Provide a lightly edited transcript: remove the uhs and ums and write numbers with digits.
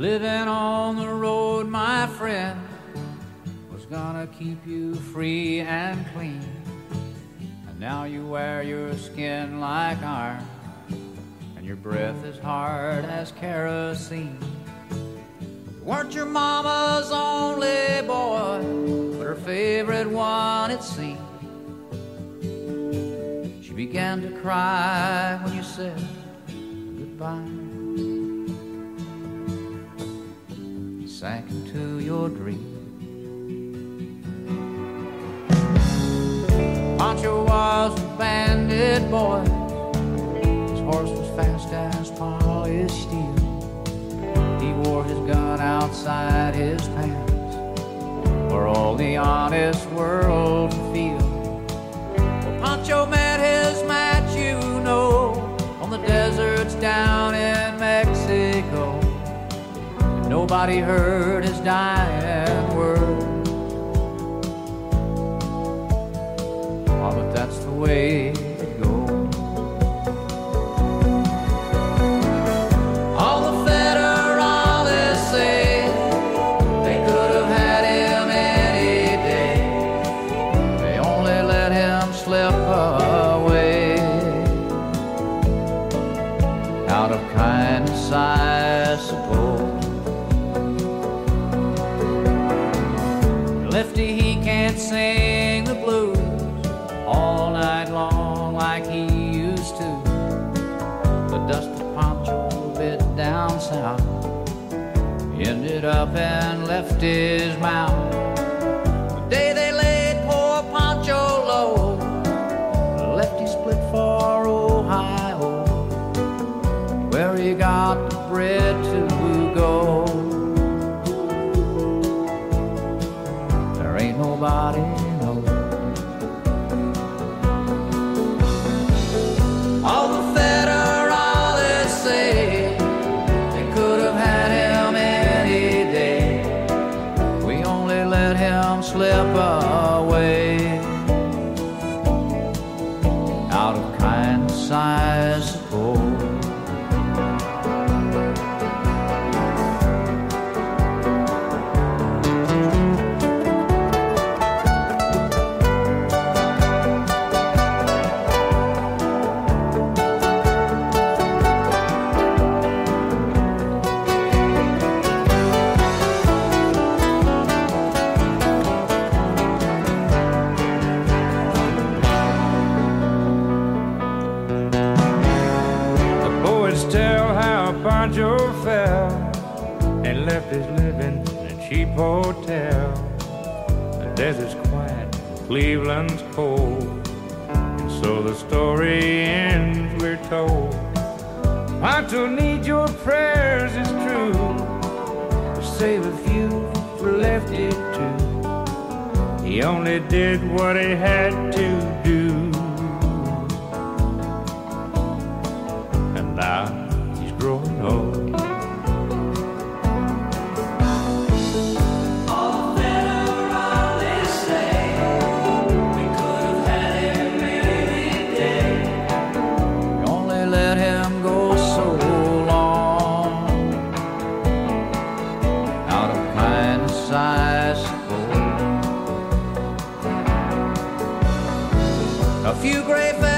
Living on the road, my friend, was gonna keep you free and clean. And now you wear your skin like iron, and your breath is hard as kerosene. You weren't your mama's only boy, but her favorite one, it seemed. She began to cry when you said goodbye. You sank into your dream. Pancho was a bandit boy. His horse was fast as polished steel. He wore his gun outside his pants for all the honest world to feel. Well, Pancho met his match, you know, on the deserts down in Mexico. And nobody heard his dying word. Oh, but that's the way it goes. All the federales say they could have had him any day. They only let him slip away. Out of kindness, I suppose. Lefty, he can't sing the blues all night long like he used to. The dusty Pancho bit down south ended up and left his mouth. The day they laid poor Pancho low, Lefty split for Ohio, where he got the bread to go. There ain't nobody knows. All the federales say they could have had him any day. We only let him slip away. Out of kindness, I suppose. Tell how Pancho fell and left his living in a cheap hotel. The desert's quiet, Cleveland's cold, and so the story ends, we're told. Pancho needs your prayers, it's true, to save a few for Lefty too. He only did what he had to do. Now he's growing old. All the federales say we could have had him any day. We only let him go so long. Out of kindness, I suppose. A few gray